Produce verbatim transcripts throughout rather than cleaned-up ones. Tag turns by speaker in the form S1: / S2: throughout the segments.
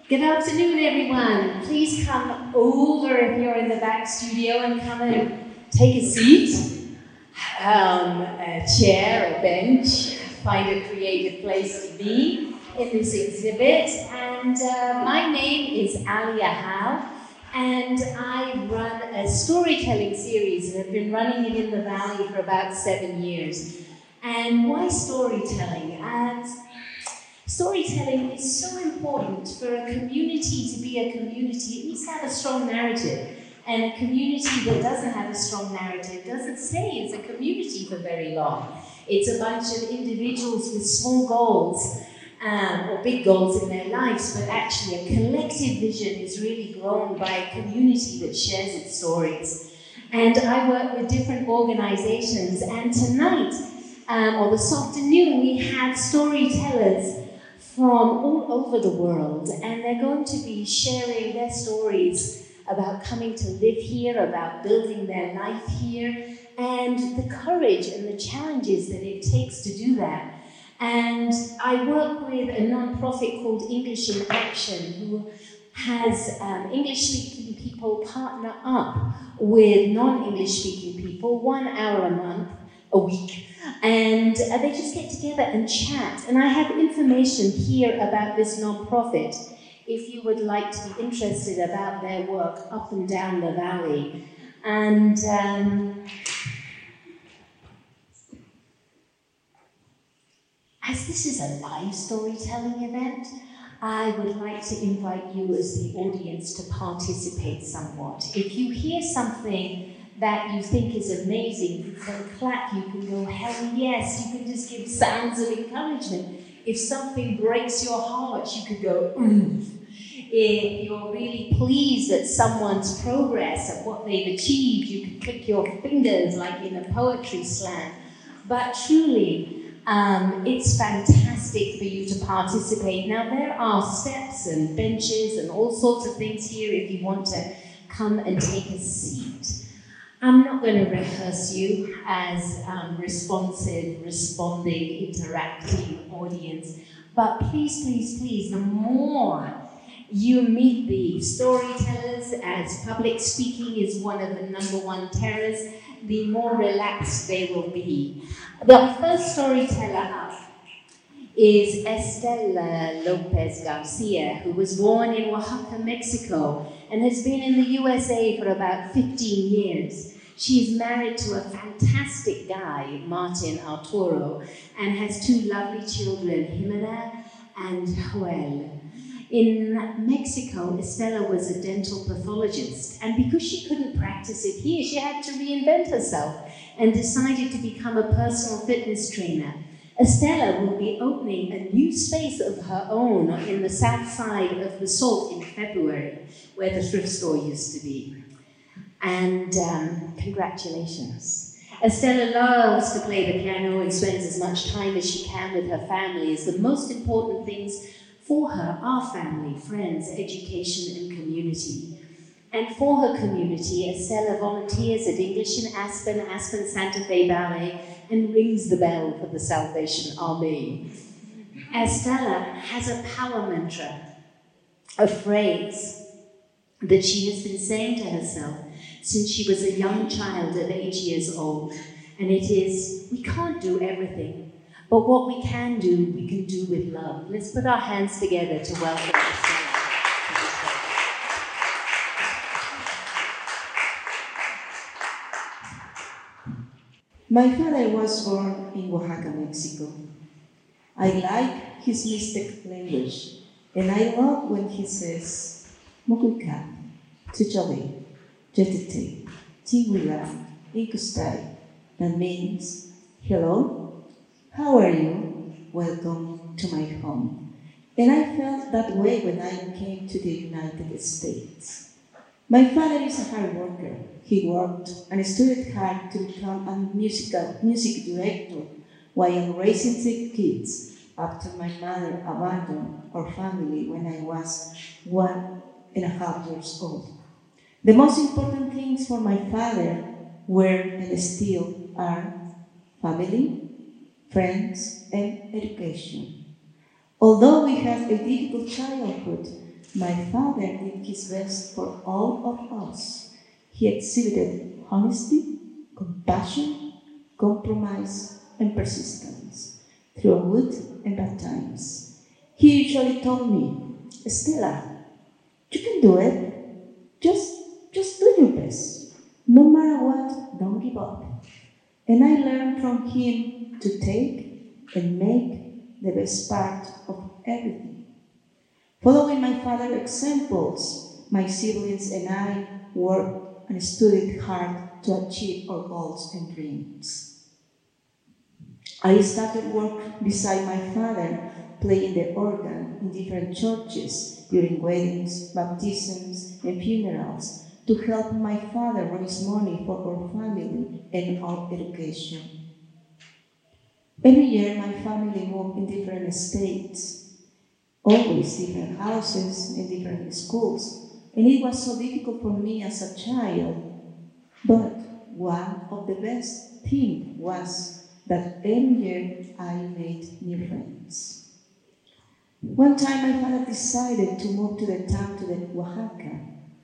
S1: Good afternoon, everyone. Please come over if you're in the back studio and come and take a seat, um, a chair, a bench, find a creative place to be in this exhibit. And uh, my name is Alia Howe, and I run a storytelling series, and I've been running it in the Valley for about seven years. And why storytelling? And Storytelling is so important for a community to be a community. It needs to have a strong narrative. And a community that doesn't have a strong narrative doesn't stay it's a community for very long. It's a bunch of individuals with small goals, um, or big goals in their lives, but actually a collective vision is really grown by a community that shares its stories. And I work with different organizations, and tonight, um, or this afternoon, we have storytellers from all over the world, and they're going to be sharing their stories about coming to live here, about building their life here, and the courage and the challenges that it takes to do that. And I work with a non-profit called English in Action, who has um, English-speaking people partner up with non-English-speaking people one hour a month, a week, and uh, they just get together and chat. And I have information here about this non-profit if you would like to be interested about their work up and down the valley. And um, as this is a live storytelling event, I would like to invite you as the audience to participate somewhat. If you hear something that you think is amazing, you can clap, you can go, hell yes, you can just give sounds of encouragement. If something breaks your heart, you could go, oomph. If you're really pleased at someone's progress, at what they've achieved, you can click your fingers like in a poetry slam. But truly, um, it's fantastic for you to participate. Now, there are steps and benches and all sorts of things here if you want to come and take a seat. I'm not going to rehearse you as um, responsive, responding, interacting audience, but please, please, please, the more you meet the storytellers, as public speaking is one of the number one terrors, the more relaxed they will be. The first storyteller up is Estela Lopez Garcia, who was born in Oaxaca, Mexico, and has been in the U S A for about fifteen years. She is married to a fantastic guy, Martin Arturo, and has two lovely children, Jimena and Joel. In Mexico, Estela was a dental pathologist, and because she couldn't practice it here, she had to reinvent herself and decided to become a personal fitness trainer. Estela will be opening a new space of her own in the south side of the Salt in February, where the thrift store used to be. And um, congratulations. Estela loves to play the piano and spends as much time as she can with her family, as the most important things for her are family, friends, education, and community. And for her community, Estela volunteers at English in Aspen, Aspen Santa Fe Ballet, and rings the bell for the Salvation Army. Estela has a power mantra, a phrase that she has been saying to herself since she was a young child of eight years old. And it is, we can't do everything, but what we can do, we can do with love. Let's put our hands together to welcome Estela.
S2: My father was born in Oaxaca, Mexico. I like his Mixtec language, and I love when he says, Mokuika, Tuchale, Jetite, Tingula, Ikustai. That means, hello, how are you? Welcome to my home. And I felt that way when I came to the United States. My father is a hard worker. He worked and studied hard to become a musical music director while raising six kids after my mother abandoned our family when I was one and a half years old. The most important things for my father were and still are family, friends, and education. Although we had a difficult childhood, My father did his best for all of us. He exhibited honesty, compassion, compromise, and persistence through good and bad times. He usually told me, Estela, you can do it. Just, just do your best. No matter what, don't give up. And I learned from him to take and make the best part of everything. Following my father's examples, my siblings and I worked and studied hard to achieve our goals and dreams. I started work beside my father, playing the organ in different churches during weddings, baptisms, and funerals to help my father raise money for our family and our education. Every year, my family moved in different states, always different houses and different schools, and it was so difficult for me as a child. But one of the best things was that every year I made new friends. One time, my father decided to move to the town to the Oaxaca.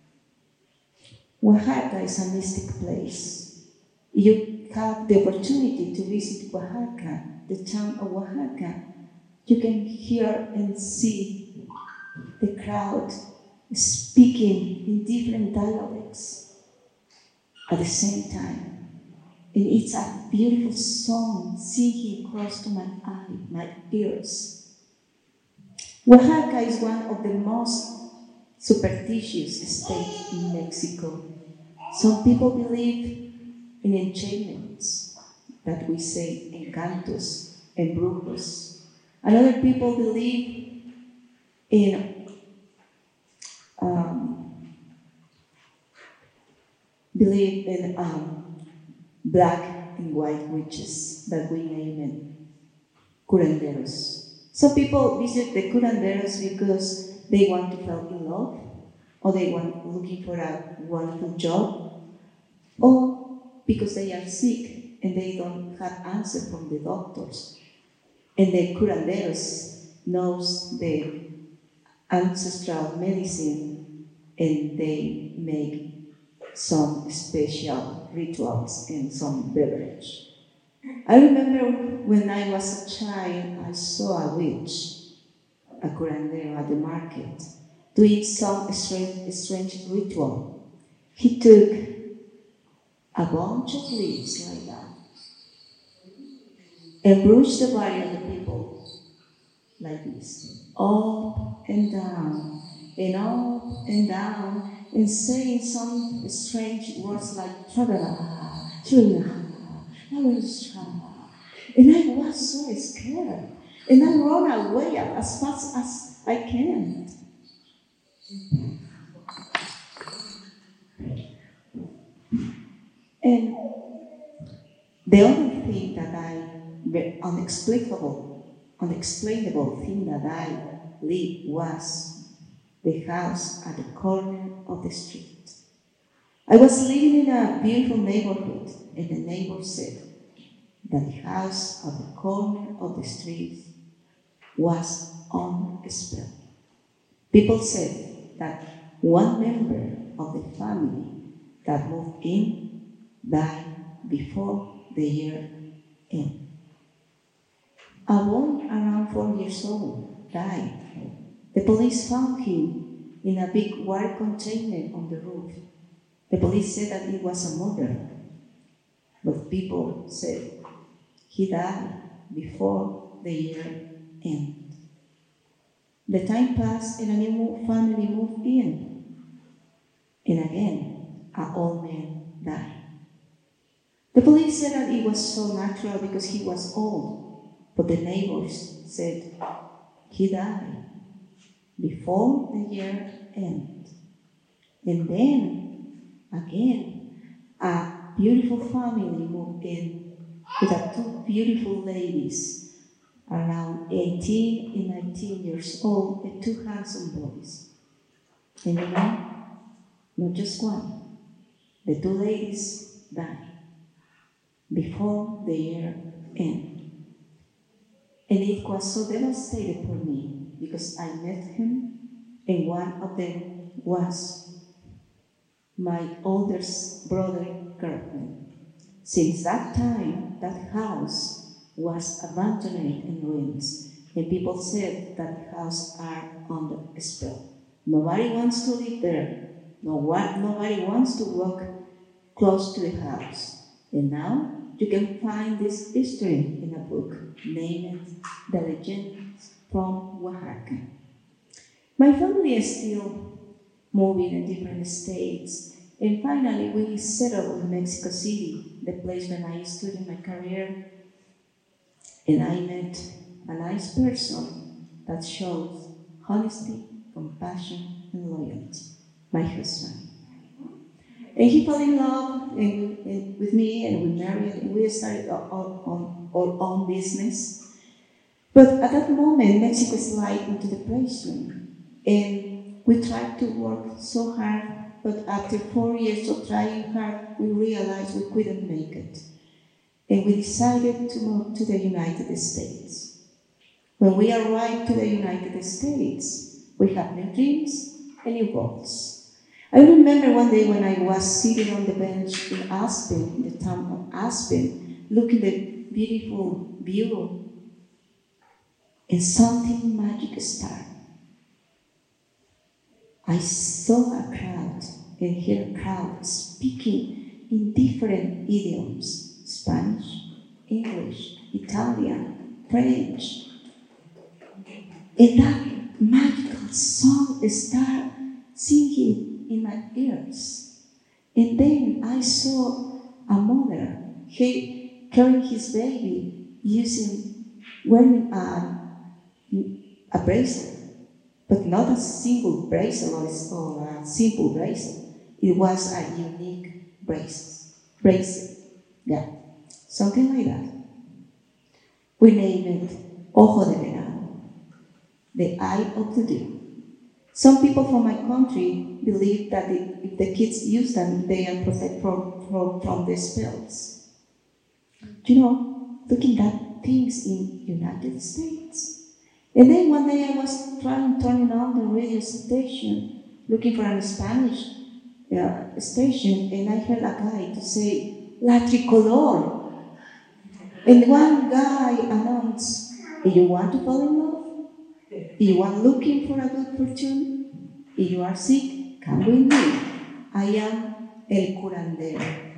S2: Oaxaca is a mystic place. You have the opportunity to visit Oaxaca, the town of Oaxaca. You can hear and see the crowd speaking in different dialects at the same time. And it's a beautiful song singing close to my eye, my ears. Oaxaca is one of the most superstitious states in Mexico. Some people believe in enchantments, that we say encantos and brujos. And other people believe in um, believe in um, black and white witches that we name it curanderos. Some people visit the curanderos because they want to fall in love, or they want looking for a wonderful job, or because they are sick and they don't have answer from the doctors. And the curanderos knows the ancestral medicine, and they make some special rituals and some beverage. I remember when I was a child, I saw a witch, a curandero at the market, doing some strange, strange ritual. He took a bunch of leaves like that and brushed the body of the people like this, up and down, and up and down, and saying some strange words like tra-la-la, tra-la-la, and I was so scared. And I ran away as fast as I can. And the only thing that I, the unexplicable, unexplainable thing that I lived was the house at the corner of the street. I was living in a beautiful neighborhood, and the neighbor said that the house at the corner of the street was on a spell. People said that one member of the family that moved in died before the year ended. A boy around four years old died. The police found him in a big wire container on the roof. The police said that it was a murder, but people said he died before the year ended. The time passed and a new family moved in. And again, an old man died. The police said that it was so natural because he was old, but the neighbors said he died before the year ended. And then, again, a beautiful family moved in with a two beautiful ladies, around eighteen and nineteen years old, and two handsome boys. And you know, not just one, the two ladies died before the year ended. And it was so devastating for me because I met him and one of them was my oldest brother girlfriend. Since that time, that house was abandoned and ruins, and people said that house are under a spell. Nobody wants to live there. No one, nobody wants to walk close to the house. And now you can find this history in a book named The Legends from Oaxaca. My family is still moving in different states, and finally we settled in Mexico City, the place when I started my career, and I met a nice person that shows honesty, compassion, and loyalty, my husband. And he fell in love and, and with me, and we married, and we started our, our, our own business. But at that moment, Mexico slid into depression, and we tried to work so hard, but after four years of trying hard, we realized we couldn't make it. And we decided to move to the United States. When we arrived to the United States, we had new dreams and new goals. I remember one day when I was sitting on the bench in Aspen, the town of Aspen, looking at the beautiful view, and something magic started. I saw a crowd and heard a crowd speaking in different idioms: Spanish, English, Italian, French. And that magical song started singing in my ears. And then I saw a mother he, carrying his baby, using, wearing a, a bracelet, but not a single bracelet or a simple bracelet. It was a unique bracelet. Bracelet, yeah, something like that. We named it Ojo de Venado, the eye of the deer. Some people from my country believe that if the kids use them, they are protected from, from, from the spells. You know, looking at things in United States. And then one day I was trying turning on the radio station, looking for a Spanish uh, station, and I heard a guy to say, La Tricolor. And one guy announced, if you want to fall in love, if you are looking for a good fortune, if you are sick, come with me. I am El Curandero.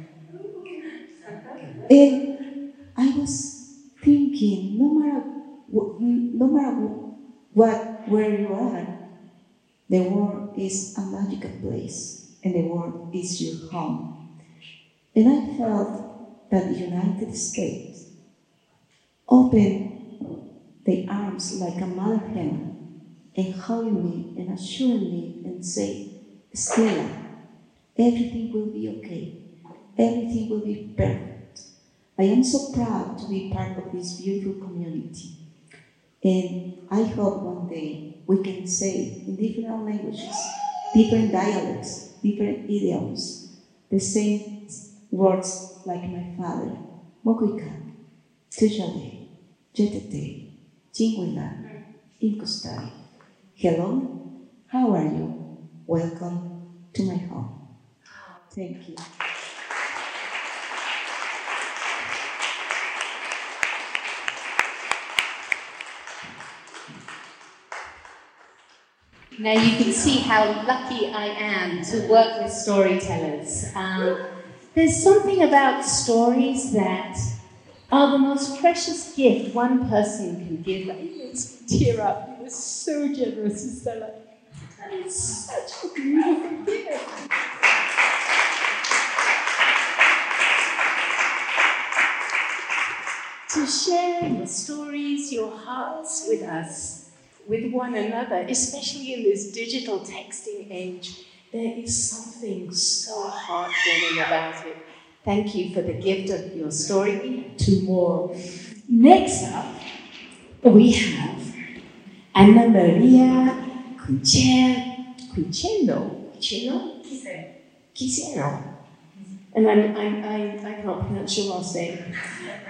S2: And I was thinking, no matter, no matter what, where you are, the world is a magical place, and the world is your home. And I felt that the United States opened the arms like a mother hen, and hugged me and assured me and said, Stella, everything will be okay. Everything will be perfect. I am so proud to be part of this beautiful community. And I hope one day we can say in different languages, different dialects, different idioms, the same words like my father, Mokuika, Tujale, Jetete, Chingwila, Inkostai. Hello, how are you? Welcome to my home. Thank you.
S1: Now you can see how lucky I am to work with storytellers. Um, there's something about stories that are the most precious gift one person can give. It makes me tear up. You were so generous, Stella. It's such a beautiful gift. To share your stories, your hearts with us, with one another, especially in this digital texting age, there is something so heartwarming about it. Thank you for the gift of your story. Two more. Next up, we have Ana Maria Cucheno. Cucheno? Cucheno? Quiseno. And I'm, I'm, I, I can't pronounce your last name.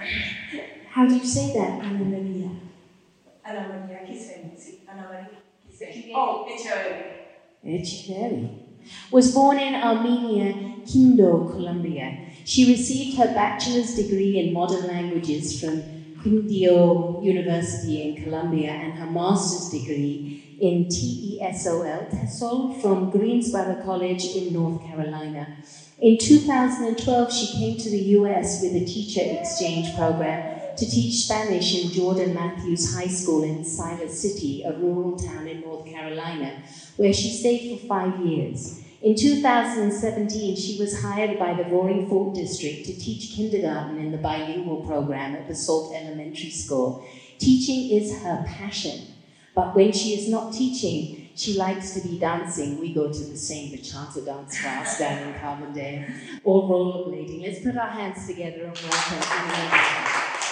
S1: How do you say that, Ana Maria?
S3: Ana Maria Quiseno. Sí, Ana Maria Oh, Echeverry.
S2: Echeverry.
S1: Was born in Armenia, Quito, Colombia. She received her bachelor's degree in modern languages from Quindio University in Colombia and her master's degree in T E S O L, TESOL, from Greensboro College in North Carolina. In two thousand twelve, she came to the U S with a teacher exchange program to teach Spanish in Jordan Matthews High School in Siler City, a rural town in North Carolina, where she stayed for five years. In two thousand seventeen, she was hired by the Roaring Fork District to teach kindergarten in the bilingual program at the Salt Elementary School. Teaching is her passion, but when she is not teaching, she likes to be dancing. We go to the same bachata dance class down in Carbondale, or rollerblading. Let's put our hands together and welcome Anna.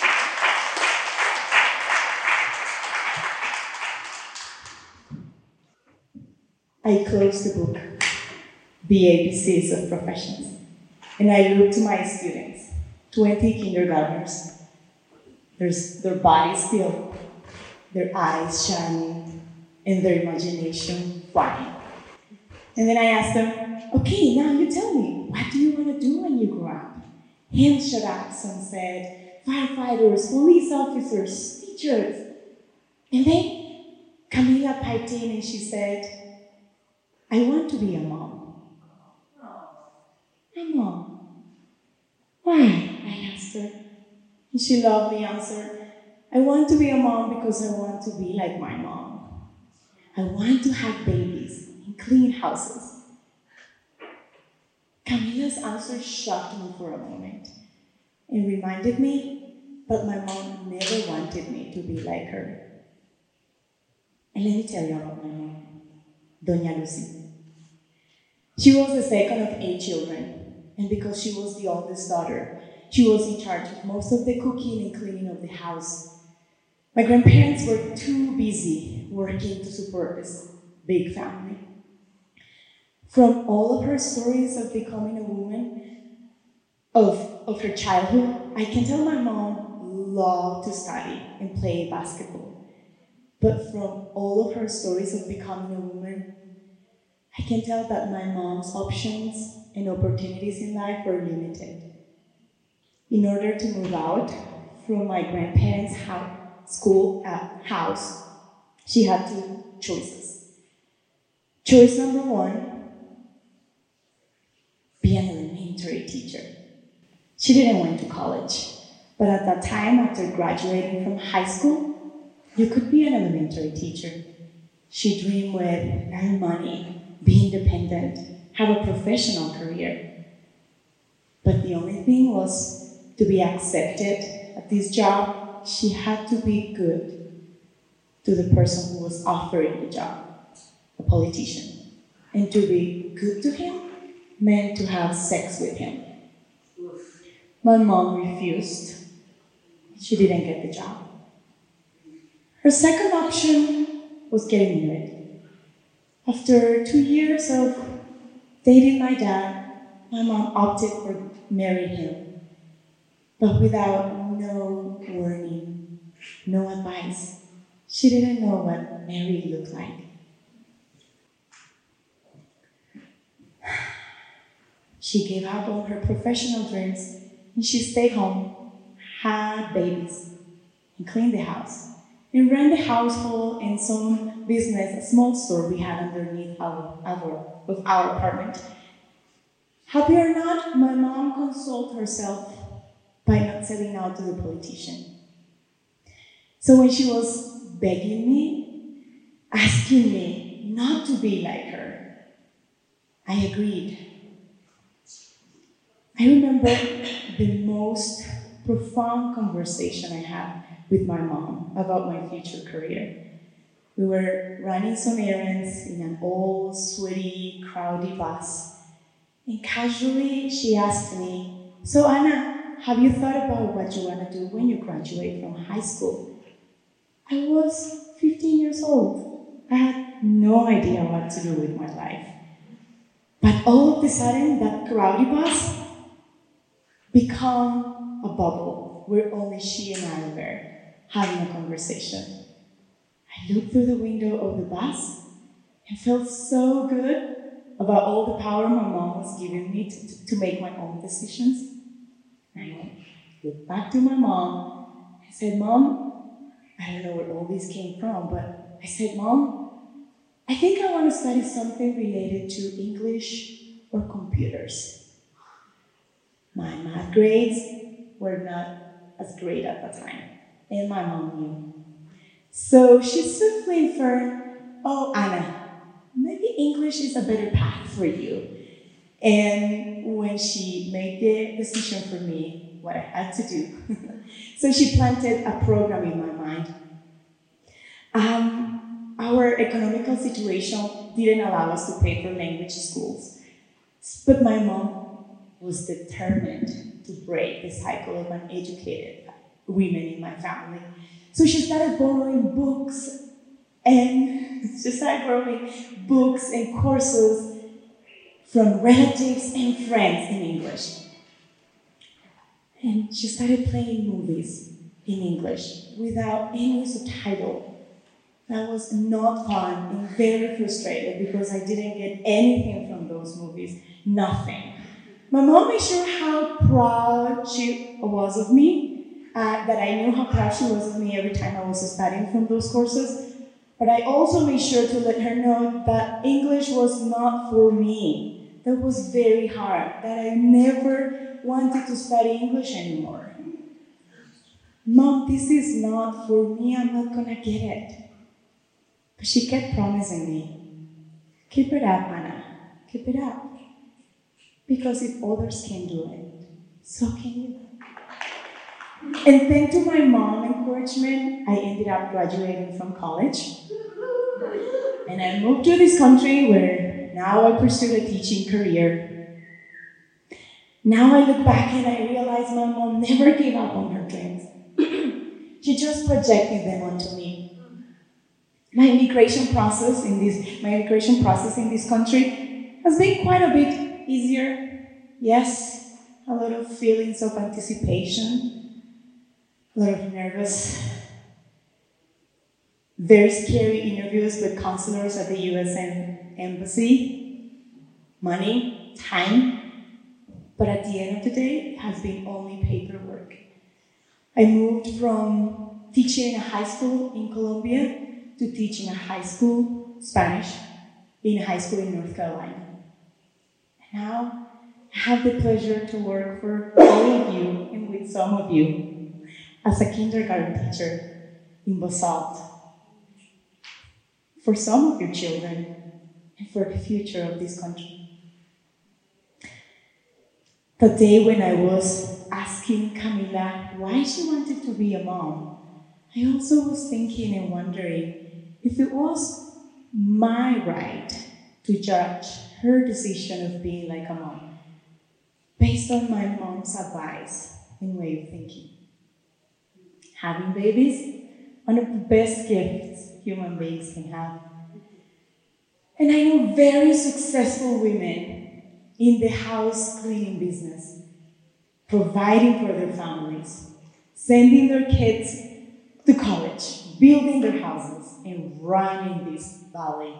S3: I closed the book, The A B Cs of Professions, and I looked to my students, twenty kindergartners. There's their bodies still, their eyes shining, and their imagination flying. And then I asked them, okay, now you tell me, what do you want to do when you grow up? Hands shot up, some said, firefighters, police officers, teachers. And then Camila piped in and she said, I want to be a mom. A mom. Why? I asked her. And she lovingly answered, I want to be a mom because I want to be like my mom. I want to have babies and clean houses. Camila's answer shocked me for a moment and reminded me that my mom never wanted me to be like her. And let me tell you about my mom, Doña Lucy. She was the second of eight children, and because she was the oldest daughter, she was in charge of most of the cooking and cleaning of the house. My grandparents were too busy working to support this big family. From all of her stories of becoming a woman, of, of her childhood, I can tell my mom loved to study and play basketball. But from all of her stories of becoming a woman, I can tell that my mom's options and opportunities in life were limited. In order to move out from my grandparents' house, school uh, house, she had two choices. Choice number one, be an elementary teacher. She didn't went to college, but at that time, after graduating from high school, you could be an elementary teacher. She dreamed with earn money, be independent, have a professional career. But the only thing was to be accepted at this job, she had to be good to the person who was offering the job, a politician. And to be good to him meant to have sex with him. My mom refused. She didn't get the job. Her second option was getting married. After two years of dating my dad, my mom opted for marrying him, but without no warning, no advice. She didn't know what marriage looked like. She gave up all her professional dreams, and she stayed home, had babies, and cleaned the house, and ran the household and some business, a small store we had underneath our, our, of our apartment. Happy or not, my mom consoled herself by not selling out to the politician. So when she was begging me, asking me not to be like her, I agreed. I remember the most profound conversation I had with my mom about my future career. We were running some errands in an old, sweaty, crowded bus, and casually she asked me, so Anna, have you thought about what you want to do when you graduate from high school? I was fifteen years old. I had no idea what to do with my life. But all of a sudden, that crowded bus became a bubble where only she and I were having a conversation. I looked through the window of the bus and felt so good about all the power my mom was giving me to, to, to make my own decisions. And I looked back to my mom and said, Mom, I don't know where all this came from, but I said, Mom, I think I want to study something related to English or computers. My math grades were not as great at the time, and my mom knew. So she softly inferred, oh, Anna, maybe English is a better path for you. And when she made the decision for me, what I had to do, so she planted a program in my mind. Um, our economical situation didn't allow us to pay for language schools, but my mom was determined to break the cycle of uneducated women in my family. So she started borrowing books and she started borrowing books and courses from relatives and friends in English. And she started playing movies in English without any subtitle. That was not fun and very frustrated because I didn't get anything from those movies, nothing. My mom made sure how proud she was of me, uh, that I knew how proud she was of me every time I was studying from those courses. But I also made sure to let her know that English was not for me. That was very hard, that I never wanted to study English anymore. Mom, this is not for me, I'm not gonna get it. But she kept promising me, keep it up, Anna, keep it up. Because if others can do it, so can you. And thanks to my mom's encouragement, I ended up graduating from college. And I moved to this country where now I pursue a teaching career. Now I look back and I realize my mom never gave up on her dreams. She just projected them onto me. My immigration process in this, my immigration process in this country has been quite a bit easier. Yes, a lot of feelings of anticipation, a lot of nervous, very scary interviews with counselors at the U S Embassy, money, time, but at the end of the day, it has been only paperwork. I moved from teaching in a high school in Colombia to teaching a high school Spanish in a high school in North Carolina. And now I have the pleasure to work for all of you and with some of you as a kindergarten teacher in Basalt. For some of your children and for the future of this country. The day when I was asking Camila why she wanted to be a mom, I also was thinking and wondering if it was my right to judge her decision of being like a mom based on my mom's advice and way of thinking. Having babies, one of the best gifts human beings can have. And I know very successful women in the house cleaning business, providing for their families, sending their kids to college, building their houses, and running this valley.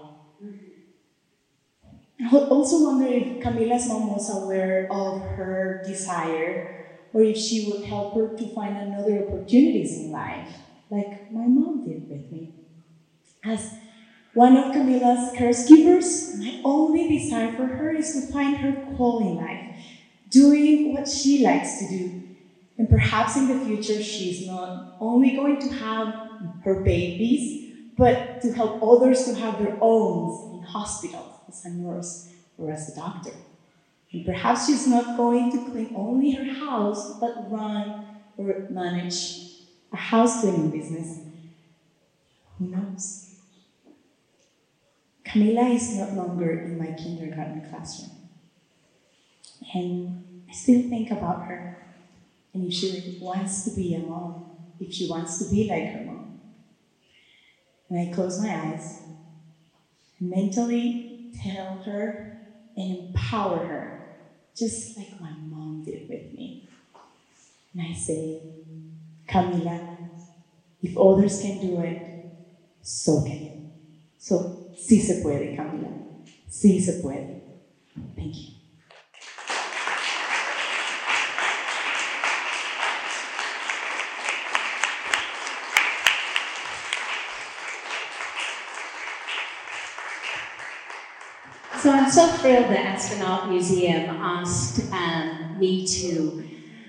S3: I also wonder if Camila's mom was aware of her desire, or if she would help her to find another opportunities in life, like my mom did with me. As one of Camila's caregivers, my only desire for her is to find her call in life, doing what she likes to do. And perhaps in the future, she's not only going to have her babies, but to help others to have their own in hospitals as a nurse or as a doctor. And perhaps she's not going to clean only her house, but run or manage a house cleaning business. Who knows? Camila is no longer in my kindergarten classroom. And I still think about her. And if she wants to be a mom, if she wants to be like her mom. And I close my eyes and mentally tell her and empower her, just like my mom did with me. And I say, Camila, if others can do it, so can you. So, sí se puede, Camila. Sí se puede. Thank you.
S1: So I'm so thrilled that Aspen Art Museum asked um, me to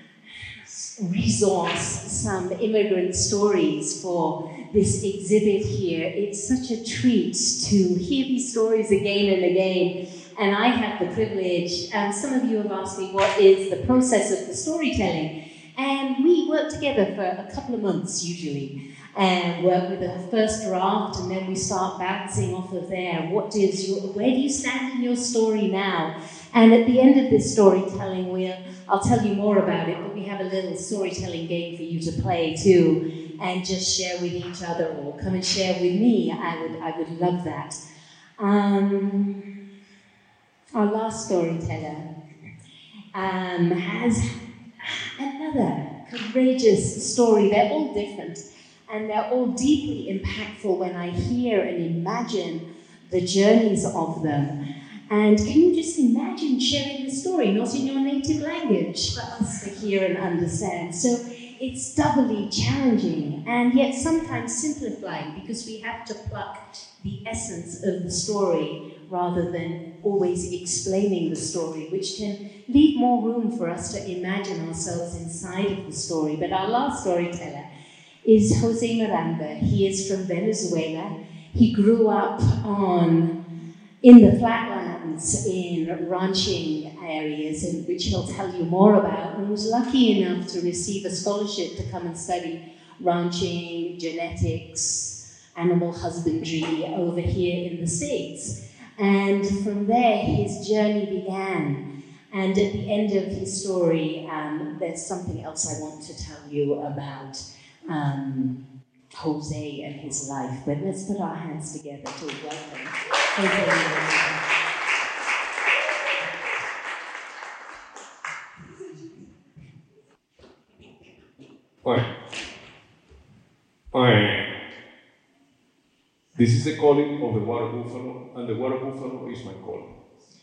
S1: resource some immigrant stories for this exhibit here. It's such a treat to hear these stories again and again. And I have the privilege, and some of you have asked me what is the process of the storytelling. And we work together for a couple of months usually, and work with a first draft, and then we start bouncing off of there. What is your, where do you stand in your story now? And at the end of this storytelling, we'll, I'll tell you more about it, but we have a little storytelling game for you to play too, and just share with each other, or come and share with me. I would, I would love that. Um, our last storyteller um, has another courageous story. They're all different, and they're all deeply impactful when I hear and imagine the journeys of them. And can you just imagine sharing the story, not in your native language, for us to hear and understand? So it's doubly challenging, and yet sometimes simplifying, because we have to pluck the essence of the story rather than always explaining the story, which can leave more room for us to imagine ourselves inside of the story. But our last storyteller is Jose Miranda. He is from Venezuela. He grew up on in the flatlands, in ranching areas, in which he'll tell you more about, and was lucky enough to receive a scholarship to come and study ranching, genetics, animal husbandry over here in the States. And from there, his journey began. And at the end of his story, um, there's something else I want to tell you about um, Jose and his life. But let's put our hands together to welcome Jose.
S4: Alright. Alright. This is the calling of the water buffalo, and the water buffalo is my calling.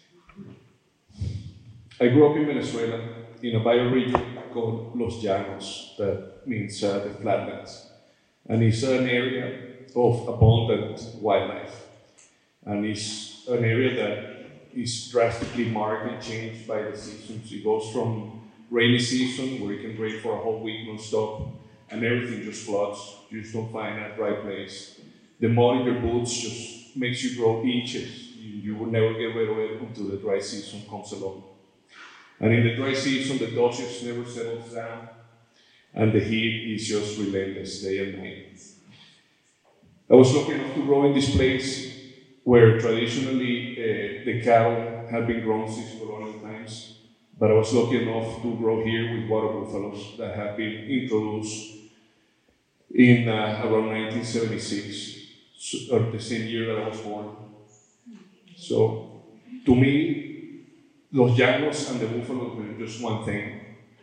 S4: I grew up in Venezuela in a bioregion called Los Llanos, that means uh, the flatlands. And it's an area of abundant wildlife. And it's an area that is drastically marked and changed by the seasons. It goes from rainy season, where it can rain for a whole week non-stop, and everything just floods. You just don't find a dry place. The mud in your boots just makes you grow inches. You, you will never get rid of it until the dry season comes along. And in the dry season, the dust just never settles down, and the heat is just relentless day and night. I was lucky enough to grow in this place where traditionally uh, the cattle had been grown since colonial times, but I was lucky enough to grow here with water buffaloes that have been introduced in uh, around nineteen seventy-six, so, or the same year that I was born. So, to me, Los Llanos and the buffalo were just one thing.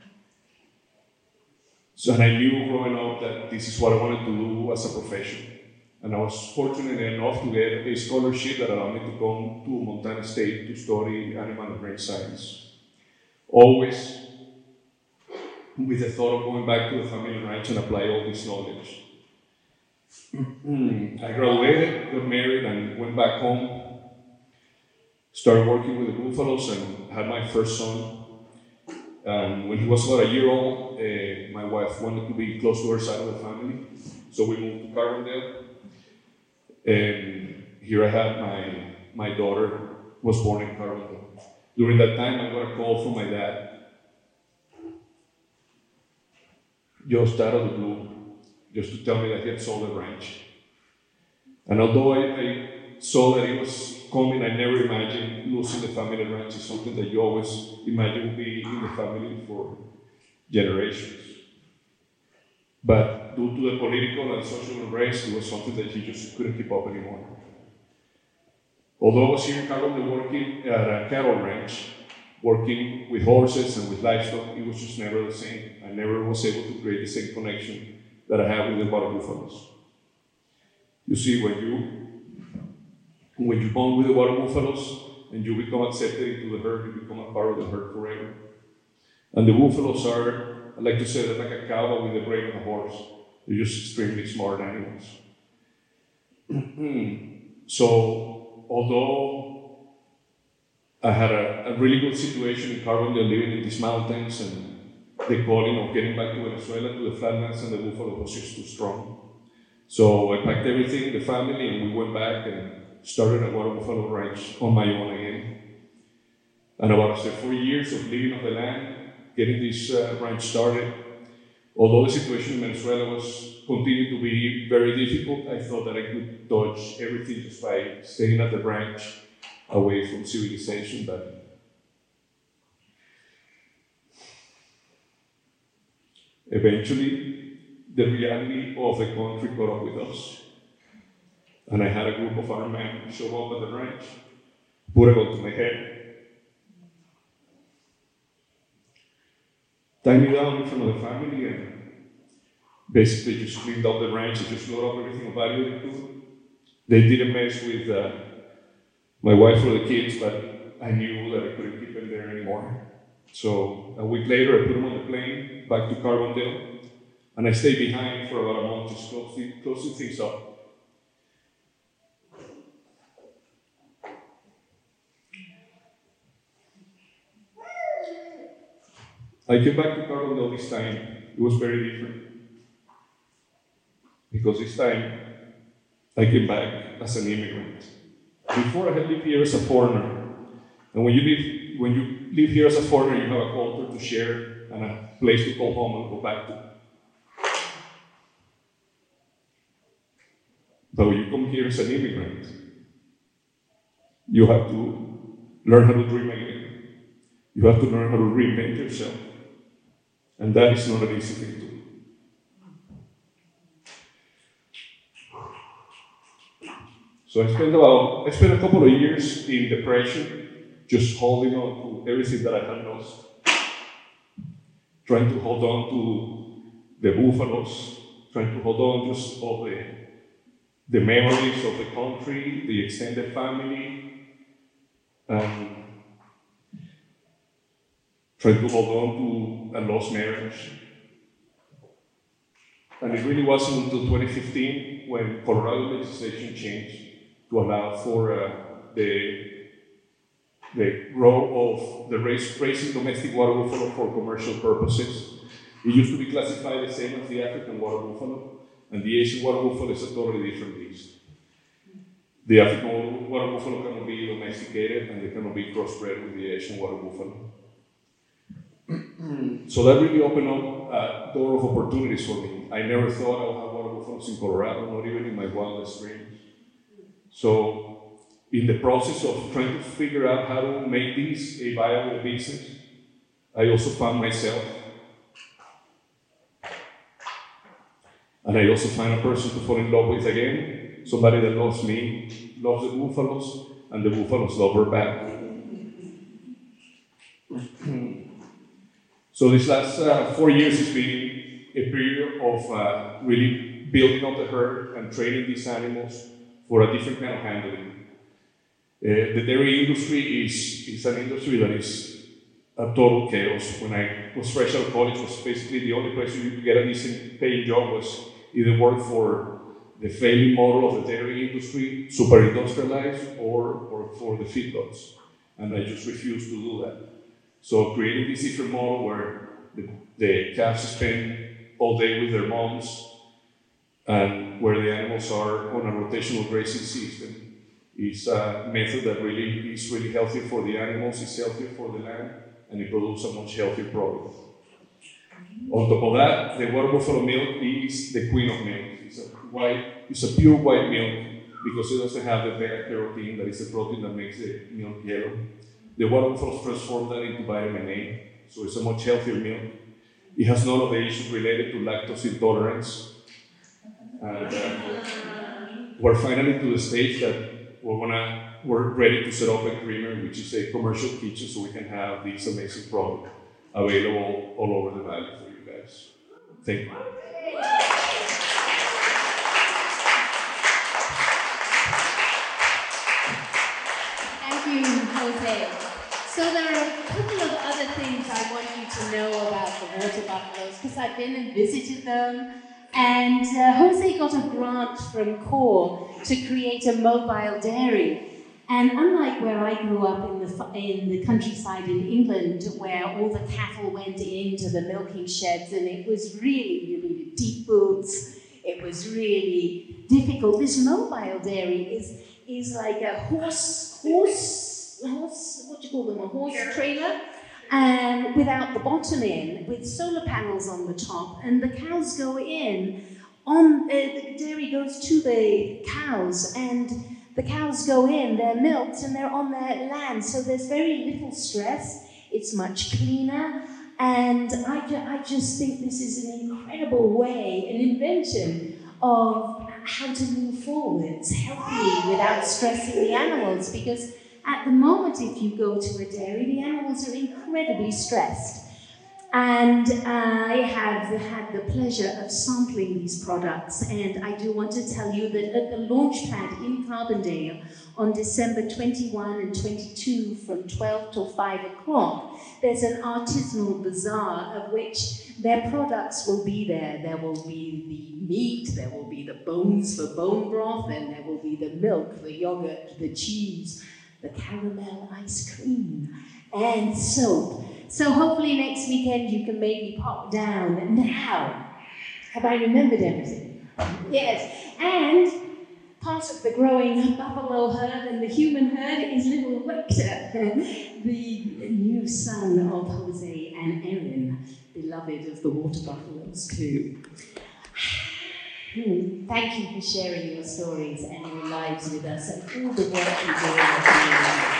S4: So, and I knew growing up that this is what I wanted to do as a profession. And I was fortunate enough to get a scholarship that allowed me to come to Montana State to study animal and range science. Always with the thought of going back to the family ranch and apply all this knowledge. I graduated, got married, and went back home. Started working with the buffaloes and had my first son. And when he was about a year old, uh, my wife wanted to be close to her side of the family, so we moved to Carbondale. And here I had my, my daughter was born in Carbondale. During that time, I got a call from my dad, just out of the blue, just to tell me that he had sold the ranch. And although I, I saw that it was coming, I never imagined losing the family ranch. Is something that you always imagine will be in the family for generations. But due to the political and social unrest, it was something that he just couldn't keep up anymore. Although I was here in Carbondale working at a cattle ranch, working with horses and with livestock, it was just never the same. I never was able to create the same connection that I have with the water buffaloes. You see, when you when you bond with the water buffaloes and you become accepted into the herd, you become a part of the herd forever. And the buffaloes are, I like to say, they're like a cowboy with the brain of a horse. They're just extremely smart animals. So, although I had a, a really good situation in Carbondale, living in these mountains, and the calling of getting back to Venezuela, to the flatlands, and the buffalo was just too strong. So I packed everything, the family, and we went back and started a water buffalo ranch on my own again. And about after four years of living on the land, getting this uh, ranch started, although the situation in Venezuela was continuing to be very difficult, I thought that I could dodge everything just by staying at the ranch, away from civilization. But eventually, the reality of the country caught up with us. And I had a group of armed men show up at the ranch, put a gun to my head, tie me down in front of the family, and basically just cleaned up the ranch and just loaded up everything of value they could. They didn't mess with uh, my wife or the kids, but I knew that I couldn't keep them there anymore. So a week later, I put them on the plane back to Carbondale, and I stayed behind for about a month, just closing, closing things up. I came back to Carbondale this time. It was very different. Because this time, I came back as an immigrant. Before, I had lived here as a foreigner. And when you live, when you live here as a foreigner, you have a culture to share and a place to call home and go back to. But when you come here as an immigrant, you have to learn how to dream again. You have to learn how to reinvent yourself. And that is not an easy thing to do. So I spent about, I spent a couple of years in depression, just holding on to everything that I had lost. Trying to hold on to the buffaloes, trying to hold on just all the, the memories of the country, the extended family, and trying to hold on to a lost marriage. And it really wasn't until twenty fifteen when Colorado legislation changed to allow for uh, the, the growth of the race, raising domestic water buffalo for commercial purposes. It used to be classified the same as the African water buffalo, and the Asian water buffalo is a totally different beast. The African water buffalo cannot be domesticated, and they cannot be crossbred with the Asian water buffalo. So that really opened up a door of opportunities for me. I never thought I would have water buffaloes in Colorado, not even in my wildest dreams. So, in the process of trying to figure out how to make this a viable business, I also found myself. And I also find a person to fall in love with again, somebody that loves me, loves the buffaloes, and the buffaloes love her back. So this last uh, four years has been a period of uh, really building up the herd and training these animals for a different kind of handling. Uh, the dairy industry is, is an industry that is a total chaos. When I was fresh out of college, was basically the only place you could get a decent paying job was either work for the failing model of the dairy industry, super industrialized, or, or for the feedlots. And I just refused to do that. So creating this different model where the, the calves spend all day with their moms, and where the animals are on a rotational grazing system is a method that really is really healthy for the animals, it's healthier for the land, and it produces a much healthier product. On top of that, the water buffalo milk is the queen of milk. It's a white, it's a pure white milk because it doesn't have the beta-carotene, that is the protein that makes the milk yellow. The water buffaloes transform that into vitamin A, so it's a much healthier milk. It has none of the issues related to lactose intolerance. And uh, we're finally to the stage that we're gonna, we're ready to set up a creamery, which is a commercial kitchen, so we can have this amazing product available all over the valley for you guys. Thank you.
S1: Jose. So there are a couple of other things I want you to know about the water buffaloes, because I've been and visited them. And uh, Jose got a grant from CORE to create a mobile dairy. And unlike where I grew up in the, in the countryside in England, where all the cattle went into the milking sheds, and it was really, you needed deep boots, it was really difficult. This mobile dairy is, is like a horse, horse, horse, what do you call them, a horse trailer? And without the bottom in, with solar panels on the top, and the cows go in, on, uh, the dairy goes to the cows, and the cows go in, they're milked, and they're on their land, so there's very little stress, it's much cleaner, and I, ju I just think this is an incredible way, an invention of how to move forwards healthily without stressing the animals, because at the moment, if you go to a dairy, the animals are incredibly stressed. And I have had the pleasure of sampling these products, and I do want to tell you that at the launch pad in Carbondale on December twenty-first and twenty-second from twelve till five o'clock, there's an artisanal bazaar of which their products will be there. There will be the meat, there will be the bones for bone broth, and there will be the milk, the yogurt, the cheese, the caramel ice cream, and soap. So hopefully next weekend you can maybe pop down. Now, have I remembered everything? Yes, and part of the growing buffalo herd and the human herd is little Victor, the new son of Jose and Erin, beloved of the water buffaloes too. Thank you for sharing your stories and your lives with us and all the work you do in the community.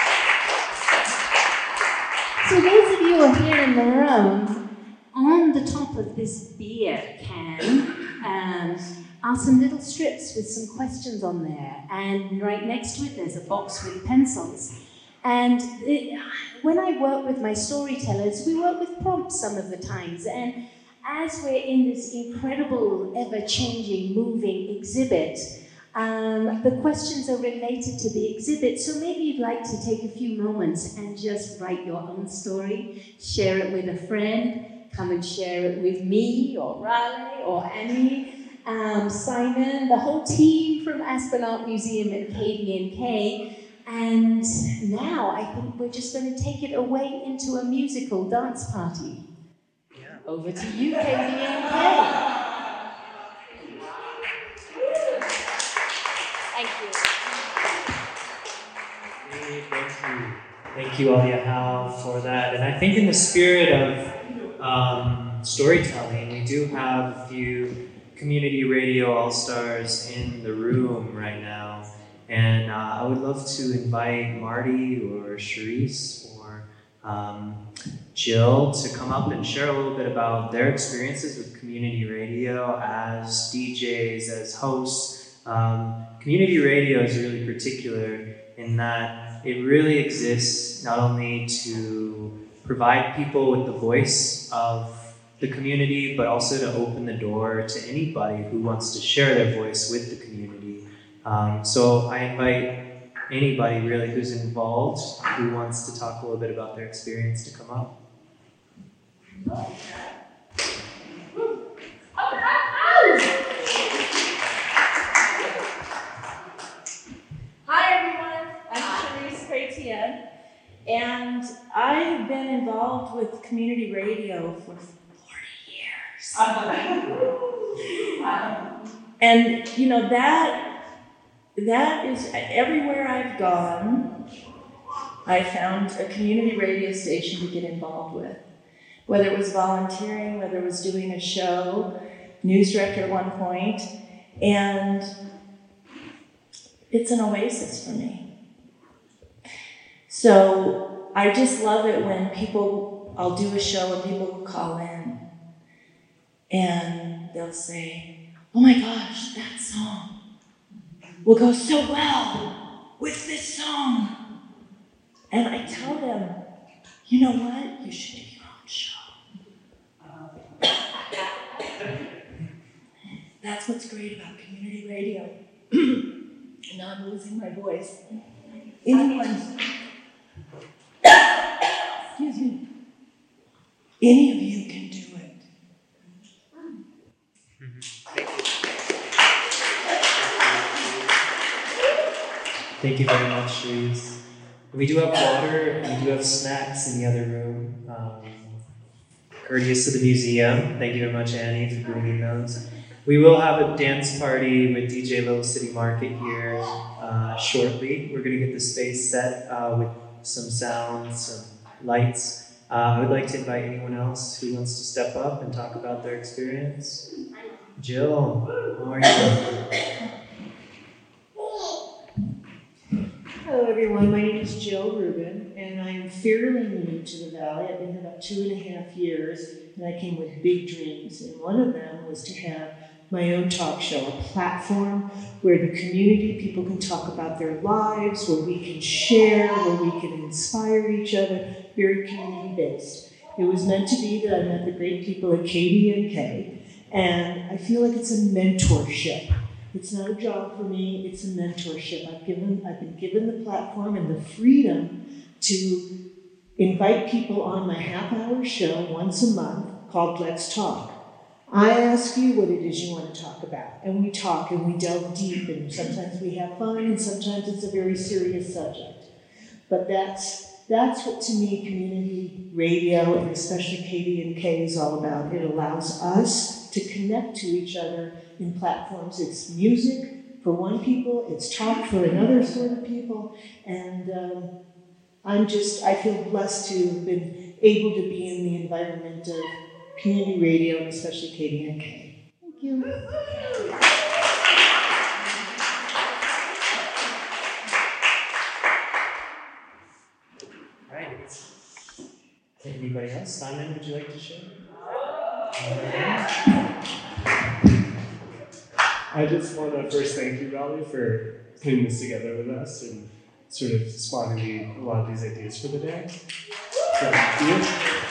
S1: So those of you who are here in the room, on the top of this beer can um, are some little strips with some questions on there, and right next to it there's a box with pencils. And it, when I work with my storytellers, we work with prompts some of the times, and as we're in this incredible, ever-changing, moving exhibit, Um, the questions are related to the exhibit, so maybe you'd like to take a few moments and just write your own story, share it with a friend, come and share it with me, or Raleigh, or Annie, um, Simon, the whole team from Aspen Art Museum and K B N K. And now I think we're just going to take it away into a musical dance party. Yeah. Over to you, K B N K. Thank you.
S5: Thank you. Thank you, Alia Hal, for that. And I think in the spirit of um, storytelling, we do have a few community radio all-stars in the room right now. And uh, I would love to invite Marty or Charisse or um, Jill to come up and share a little bit about their experiences with community radio as D Js, as hosts. Um, community radio is really particular in that it really exists not only to provide people with the voice of the community, but also to open the door to anybody who wants to share their voice with the community. Um, so I invite anybody really who's involved, who wants to talk a little bit about their experience, to come up.
S3: And I've been involved with community radio for forty years. And you know, that that is everywhere I've gone, I found a community radio station to get involved with. Whether it was volunteering, whether it was doing a show, news director at one point, and it's an oasis for me. So I just love it when people, I'll do a show and people will call in and they'll say, oh my gosh, that song will go so well with this song. And I tell them, you know what, you should do your own show. That's what's great about community radio. Now I'm losing my voice. Anyone? Any of you can do it.
S5: Thank you very much, Shrees. We do have water and we do have snacks in the other room. Um, courteous to the museum. Thank you very much, Annie, for bringing those. We will have a dance party with D J Little City Market here uh, shortly. We're going to get the space set uh, with some sounds, some lights. Uh, I would like to invite anyone else who wants to step up and talk about their experience. Jill, how are you?
S6: Hello everyone, my name is Jill Rubin, and I am fairly new to the Valley. I've been here about two and a half years, and I came with big dreams, and one of them was to have my own talk show, a platform where the community, people can talk about their lives, where we can share, where we can inspire each other, very community-based. It was meant to be that I met the great people at K D N K, and I feel like it's a mentorship. It's not a job for me, it's a mentorship. I've given, I've been given the platform and the freedom to invite people on my half-hour show once a month called Let's Talk. I ask you what it is you want to talk about, and we talk and we delve deep, and sometimes we have fun, and sometimes it's a very serious subject. But that's, that's what, to me, community radio, and especially K D N K, is all about. It allows us to connect to each other in platforms. It's music for one people, it's talk for another sort of people, and um, I'm just, I feel blessed to have been able to be in the environment of community radio, and especially K D N K. Thank you.
S5: Right. Anybody else? Simon, would you like to share?
S7: I just want to first thank you, Raleigh, for putting this together with us and sort of spawning a lot of these ideas for the day. So, thank you.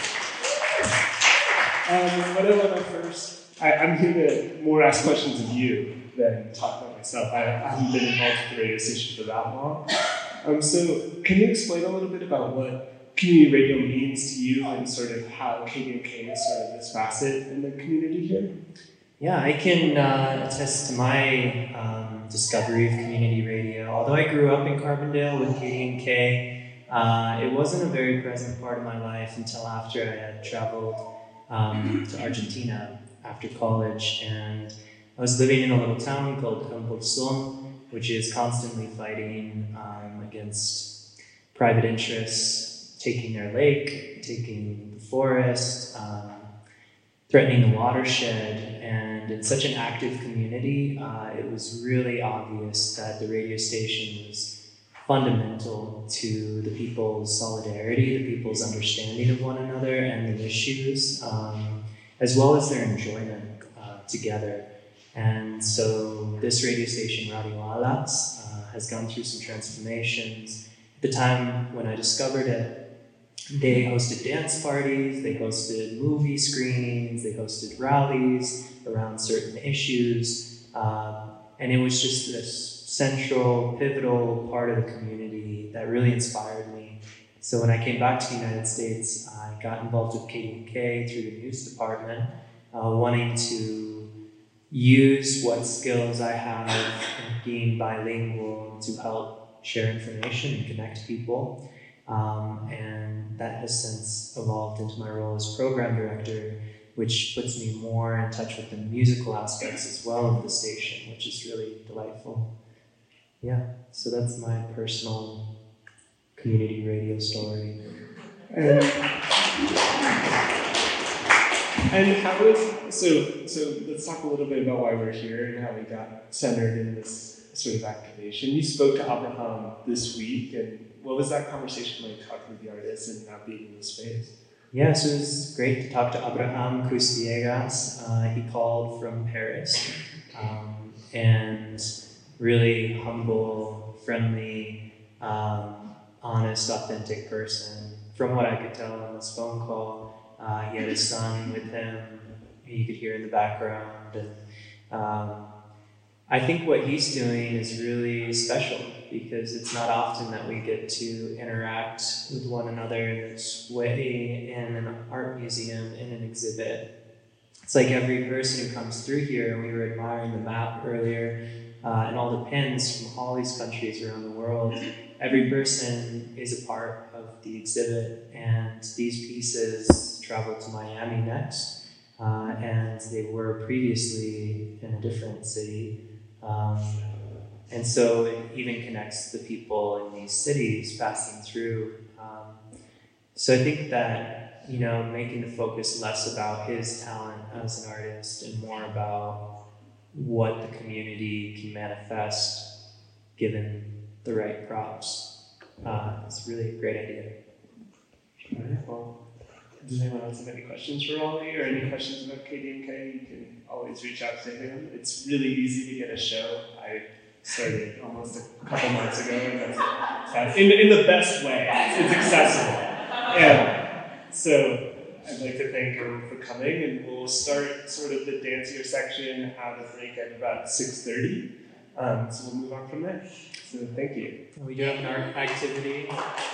S7: Um, what I want to first, I, I'm here to more ask questions of you than talk about myself. I, I haven't been involved with the radio station for that long. Um, so can you explain a little bit about what community radio means to you and sort of how K D N K is sort of this facet in the community here?
S5: Yeah, I can uh, attest to my um, discovery of community radio. Although I grew up in Carbondale with K D N K, uh, it wasn't a very present part of my life until after I had traveled um, to Argentina after college. And I was living in a little town called Campolson, which is constantly fighting um, against private interests, taking their lake, taking the forest, um, threatening the watershed. And in such an active community, uh, it was really obvious that the radio station was fundamental to the people's solidarity, the people's understanding of one another and the issues, um, as well as their enjoyment uh, together. And so this radio station, Radio Alas, uh, has gone through some transformations. At the time when I discovered it, they hosted dance parties, they hosted movie screenings, they hosted rallies around certain issues, um, and it was just this central, pivotal part of the community that really inspired me. So when I came back to the United States, I got involved with K D N K through the news department, uh, wanting to use what skills I have in being bilingual to help share information and connect people. Um, and that has since evolved into my role as program director, which puts me more in touch with the musical aspects as well of the station, which is really delightful. Yeah, so that's my personal community radio story.
S7: And, and how is, so, so let's talk a little bit about why we're here and how we got centered in this sort of activation. You spoke to Abraham this week, and what was that conversation like talking with the artists and not being in the space?
S5: Yeah, so it was great to talk to Abraham Cruz Villegas. Uh, he called from Paris, um, and really humble, friendly, um, honest, authentic person. From what I could tell on this phone call, uh, he had his son with him. You could hear in the background, and um, I think what he's doing is really special. because it's not often that we get to interact with one another in this way in an art museum, in an exhibit. It's like every person who comes through here, and we were admiring the map earlier, uh, and all the pins from all these countries around the world. Every person is a part of the exhibit, and these pieces traveled to Miami next, uh, and they were previously in a different city. Um, and so it even connects the people in these cities passing through. Um, so I think that, you know, making the focus less about his talent as an artist and more about what the community can manifest given the right props. Uh, it's really a great idea.
S7: All right, well, does anyone else have any questions for Ollie or any questions about K D M K? You can always reach out to him. It's really easy to get a show. I started almost a couple months ago, and that's, that's in, in the best way. It's accessible. And so I'd like to thank everyone for coming, and we'll start sort of the dancier section out of break at about six thirty. Um, so we'll move on from there. So thank you.
S5: We do have an art activity.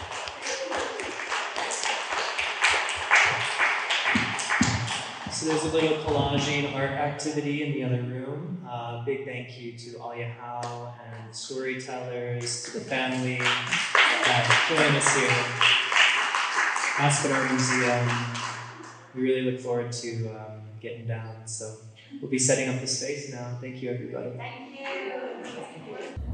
S5: So there's a little collaging art activity in the other room. Uh, big thank you to Alia Howe and the storytellers, to the family that joined us here at Aspen Art Museum. We really look forward to um, getting down. So we'll be setting up the space now. Thank you, everybody.
S1: Thank you.